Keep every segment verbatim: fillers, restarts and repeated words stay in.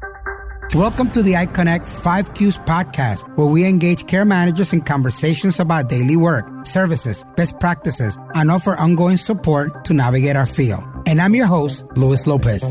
Welcome to the iConnect five Qs podcast, where we engage care managers in conversations about daily work, services, best practices, and offer ongoing support to navigate our field. And I'm your host, Luis Lopez.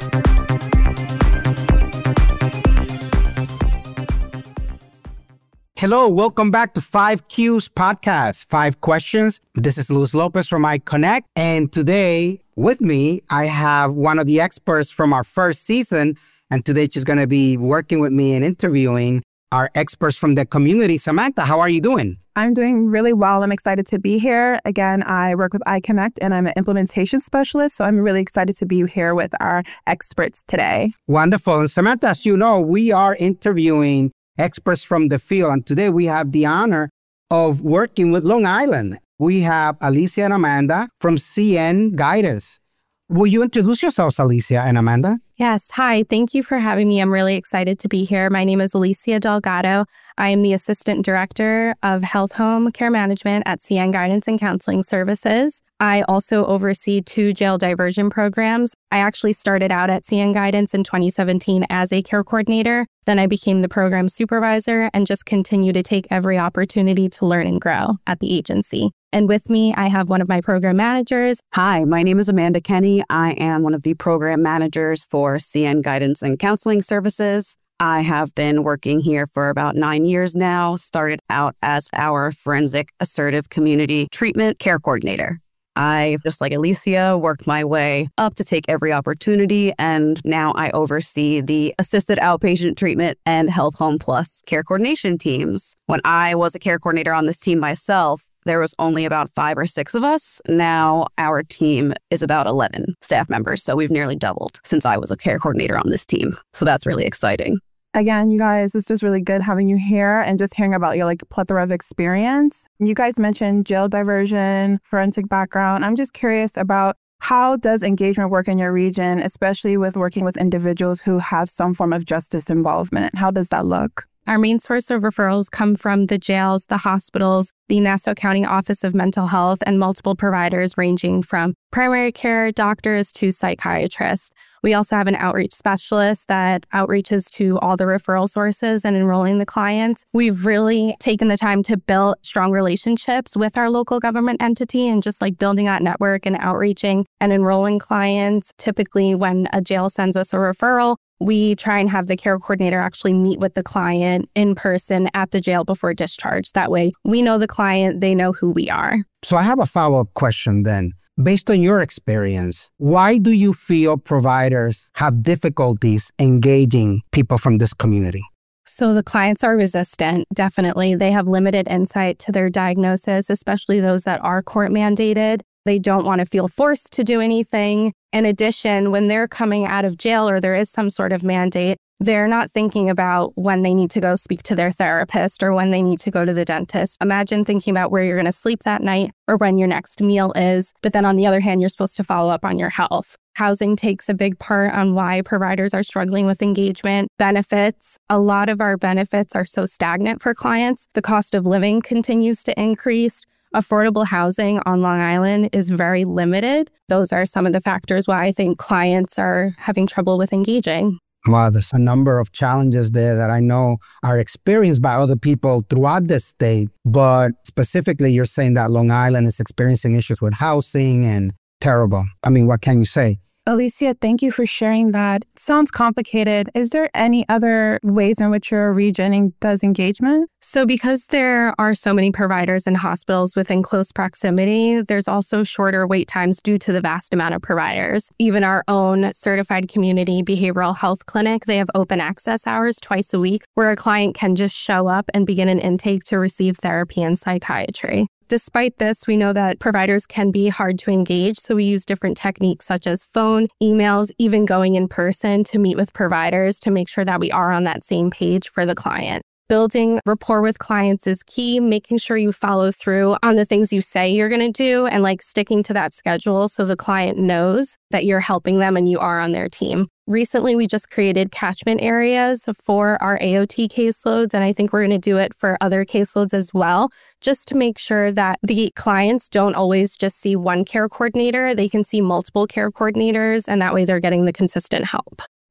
Hello, welcome back to five Qs podcast, Five Questions. This is Luis Lopez from iConnect, and today with me, I have one of the experts from our first season. And today she's going to be working with me and interviewing our experts from the community. Samantha, how are you doing? I'm doing really well. I'm excited to be here. Again, I work with iConnect and I'm an implementation specialist. So I'm really excited to be here with our experts today. Wonderful. And Samantha, as you know, we are interviewing experts from the field. And today we have the honor of working with Long Island. We have Alicia and Amanda from C N Guidance. Will you introduce yourselves, Alicia and Amanda? Yes. Hi. Thank you for having me. I'm really excited to be here. My name is Alicia Delgado. I am the Assistant Director of Health Home Care Management at C N Guidance and Counseling Services. I also oversee two jail diversion programs. I actually started out at C N Guidance in twenty seventeen as a care coordinator. Then I became the program supervisor and just continue to take every opportunity to learn and grow at the agency. And with me, I have one of my program managers. Hi, my name is Amanda Kenny. I am one of the program managers for C N Guidance and Counseling Services. I have been working here for about nine years now, started out as our forensic assertive community treatment care coordinator. I, just like Alicia, worked my way up to take every opportunity, and now I oversee the assisted outpatient treatment and Health Home Plus care coordination teams. When I was a care coordinator on this team myself, there was only about five or six of us. Now our team is about eleven staff members, so we've nearly doubled since I was a care coordinator on this team. So that's really exciting. Again, you guys, it's just really good having you here and just hearing about your like plethora of experience. You guys mentioned jail diversion, forensic background. I'm just curious about how does engagement work in your region, especially with working with individuals who have some form of justice involvement? How does that look? Our main source of referrals come from the jails, the hospitals, the Nassau County Office of Mental Health, and multiple providers ranging from primary care doctors to psychiatrists. We also have an outreach specialist that outreaches to all the referral sources and enrolling the clients. We've really taken the time to build strong relationships with our local government entity and just like building that network and outreaching and enrolling clients. Typically, when a jail sends us a referral, we try and have the care coordinator actually meet with the client in person at the jail before discharge. That way, we know the client, they know who we are. So I have a follow-up question then. Based on your experience, why do you feel providers have difficulties engaging people from this community? So the clients are resistant, definitely. They have limited insight to their diagnosis, especially those that are court mandated. They don't want to feel forced to do anything. In addition, when they're coming out of jail or there is some sort of mandate, they're not thinking about when they need to go speak to their therapist or when they need to go to the dentist. Imagine thinking about where you're going to sleep that night or when your next meal is. But then on the other hand, you're supposed to follow up on your health. Housing takes a big part on why providers are struggling with engagement. Benefits, a lot of our benefits are so stagnant for clients. The cost of living continues to increase. Affordable housing on Long Island is very limited. Those are some of the factors why I think clients are having trouble with engaging. Wow, there's a number of challenges there that I know are experienced by other people throughout the state. But specifically, you're saying that Long Island is experiencing issues with housing and terrible. I mean, what can you say? Alicia, thank you for sharing that. Sounds complicated. Is there any other ways in which your region does engagement? So because there are so many providers and hospitals within close proximity, there's also shorter wait times due to the vast amount of providers. Even our own certified community behavioral health clinic, they have open access hours twice a week where a client can just show up and begin an intake to receive therapy and psychiatry. Despite this, we know that providers can be hard to engage, so we use different techniques such as phone, emails, even going in person to meet with providers to make sure that we are on that same page for the client. Building rapport with clients is key, making sure you follow through on the things you say you're going to do and like sticking to that schedule so the client knows that you're helping them and you are on their team. Recently, we just created catchment areas for our A O T caseloads, and I think we're going to do it for other caseloads as well, just to make sure that the clients don't always just see one care coordinator. They can see multiple care coordinators, and that way they're getting the consistent help.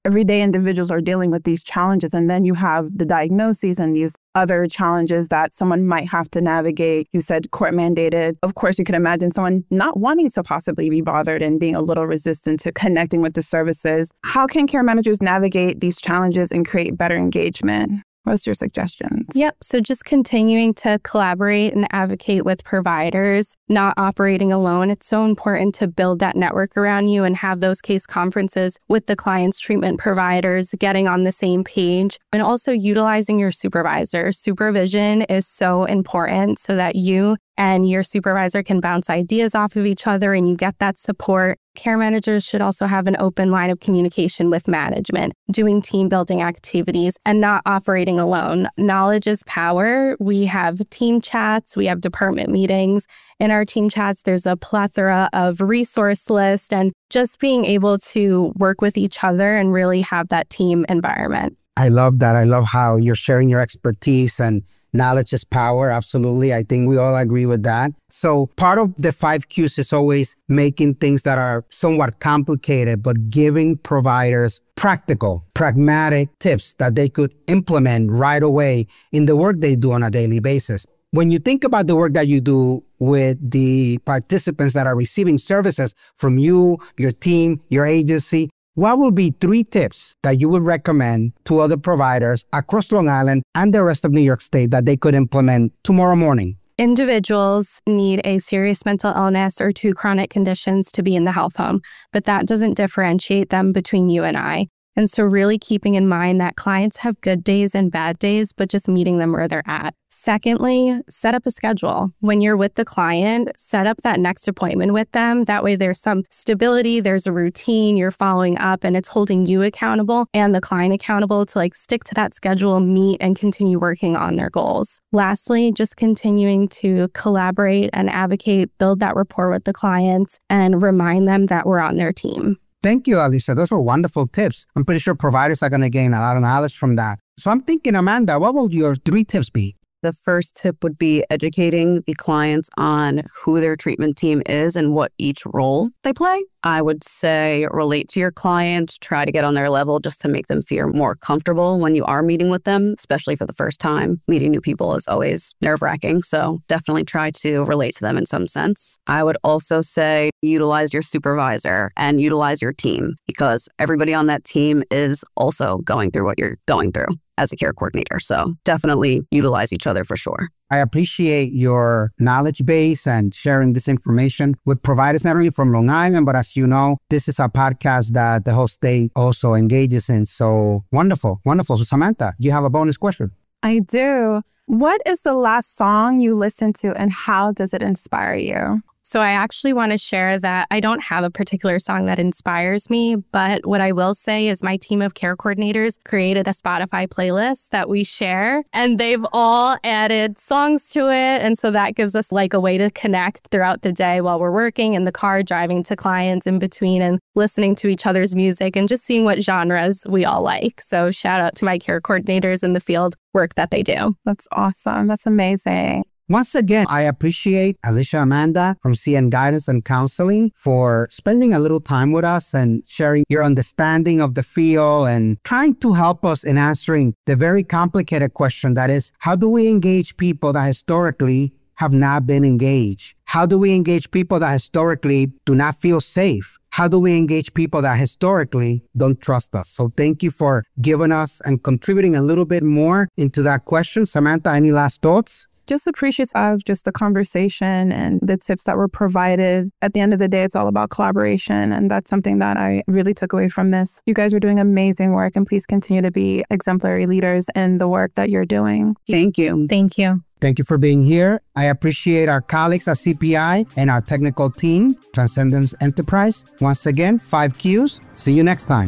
everyday individuals are dealing with these challenges. And then you have the diagnoses and these other challenges that someone might have to navigate. You said court mandated. Of course, you can imagine someone not wanting to possibly be bothered and being a little resistant to connecting with the services. How can care managers navigate these challenges and create better engagement? What's your suggestions? Yep. So just continuing to collaborate and advocate with providers, not operating alone. It's so important to build that network around you and have those case conferences with the client's treatment providers, getting on the same page, and also utilizing your supervisor. Supervision is so important so that you and your supervisor can bounce ideas off of each other and you get that support. Care managers should also have an open line of communication with management, doing team building activities and not operating alone. Knowledge is power. We have team chats, we have department meetings. In our team chats, there's a plethora of resource lists and just being able to work with each other and really have that team environment. I love that. I love how you're sharing your expertise and knowledge is power. Absolutely. I think we all agree with that. So part of the five Qs is always making things that are somewhat complicated, but giving providers practical, pragmatic tips that they could implement right away in the work they do on a daily basis. When you think about the work that you do with the participants that are receiving services from you, your team, your agency, what would be three tips that you would recommend to other providers across Long Island and the rest of New York State that they could implement tomorrow morning? Individuals need a serious mental illness or two chronic conditions to be in the health home, but that doesn't differentiate them between you and I. And so really keeping in mind that clients have good days and bad days, but just meeting them where they're at. Secondly, set up a schedule. When you're with the client, set up that next appointment with them. That way there's some stability, there's a routine, you're following up, and it's holding you accountable and the client accountable to like stick to that schedule, meet, and continue working on their goals. Lastly, just continuing to collaborate and advocate, build that rapport with the clients, and remind them that we're on their team. Thank you, Alicia. Those were wonderful tips. I'm pretty sure providers are going to gain a lot of knowledge from that. So I'm thinking, Amanda, what will your three tips be? The first tip would be educating the clients on who their treatment team is and what each role they play. I would say relate to your clients, try to get on their level just to make them feel more comfortable when you are meeting with them, especially for the first time. Meeting new people is always nerve-wracking, so definitely try to relate to them in some sense. I would also say utilize your supervisor and utilize your team because everybody on that team is also going through what you're going through as a care coordinator. So definitely utilize each other for sure. I appreciate your knowledge base and sharing this information with providers, not only from Long Island, but as you know, this is a podcast that the whole state also engages in. So wonderful, wonderful. So Samantha, you have a bonus question. I do. What is the last song you listened to and how does it inspire you? So I actually want to share that I don't have a particular song that inspires me, but what I will say is my team of care coordinators created a Spotify playlist that we share, and they've all added songs to it. And so that gives us like a way to connect throughout the day while we're working in the car, driving to clients in between and listening to each other's music and just seeing what genres we all like. So shout out to my care coordinators in the field work that they do. That's awesome. That's amazing. Once again, I appreciate Alicia Amanda from C N Guidance and Counseling for spending a little time with us and sharing your understanding of the field and trying to help us in answering the very complicated question that is, how do we engage people that historically have not been engaged? How do we engage people that historically do not feel safe? How do we engage people that historically don't trust us? So thank you for giving us and contributing a little bit more into that question. Samantha, any last thoughts? Just appreciative of just the conversation and the tips that were provided. At the end of the day, it's all about collaboration. And that's something that I really took away from this. You guys are doing amazing work and please continue to be exemplary leaders in the work that you're doing. Thank you. Thank you. Thank you for being here. I appreciate our colleagues at C P I and our technical team, Transcendence Enterprise. Once again, five Qs. See you next time.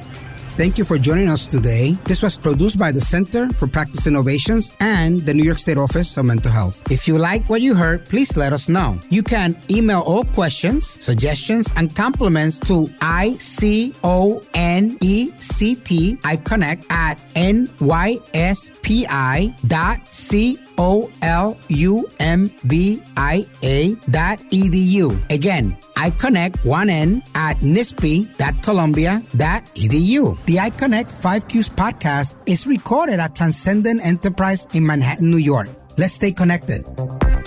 Thank you for joining us today. This was produced by the Center for Practice Innovations and the New York State Office of Mental Health. If you like what you heard, please let us know. You can email all questions, suggestions, and compliments to I C O N E C T, iConnect, at N Y S P I dot C O L U M B I A dot E D U. Again, iConnect, one N, at N I S P I dot Columbia dot E D U. The iConnect five Qs podcast is recorded at Transcendent Enterprise in Manhattan, New York. Let's stay connected.